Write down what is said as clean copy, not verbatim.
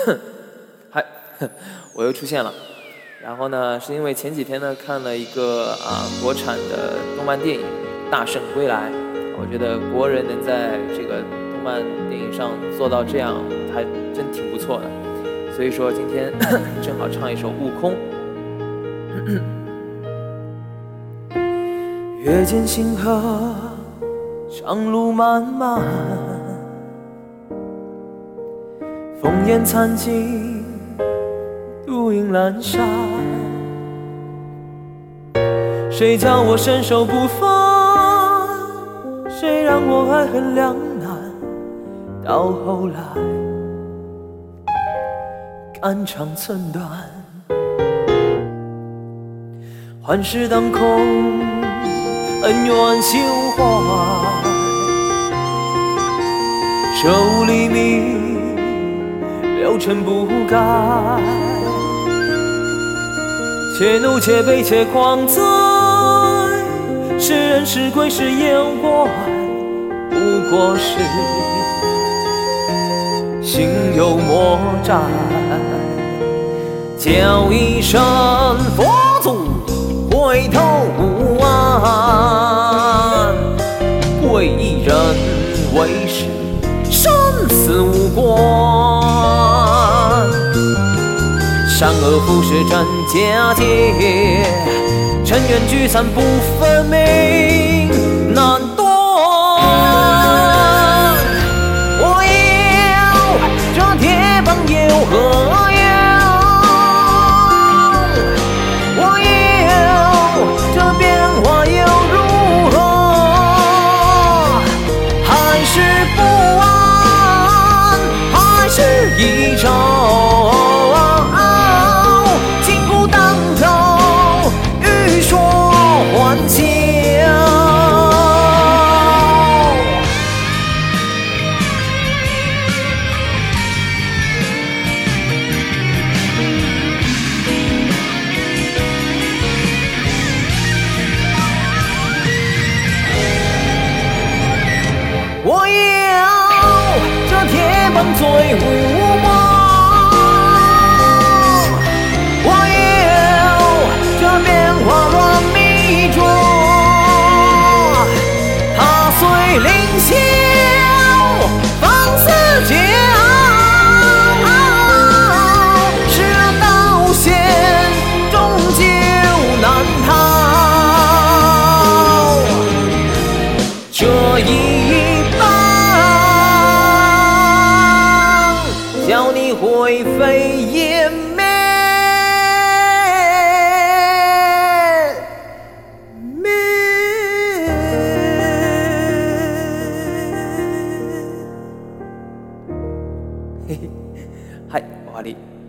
嗨，我又出现了。然后呢，是因为前几天呢看了一个国产的动漫电影《大圣归来》，我觉得国人能在这个动漫电影上做到这样，还真挺不错的。所以说今天正好唱一首《悟空》。月见星河，长路漫漫，烽烟残尽，独影阑珊。谁叫我身手不凡？谁让我爱恨两难？到后来，肝肠寸断，幻世当空，恩怨休怀。舍吾黎明，六尘不改。且怒且悲且狂哉，是人是鬼是妖怪，不过是心有魔债。叫一声佛祖回头无岸，贵一人为师，生死无关。善恶浮世真假界，尘缘聚散不分明，难断。我要这铁棒有何用？我要这变化又如何？还是不安，还是一朝。我要这铁棒醉无梦，我要这变化乱迷捉，踏碎凌霄放肆骄傲，是道险终究难逃，这一叫你灰飞烟灭，嘿嘿，嗨，我阿力。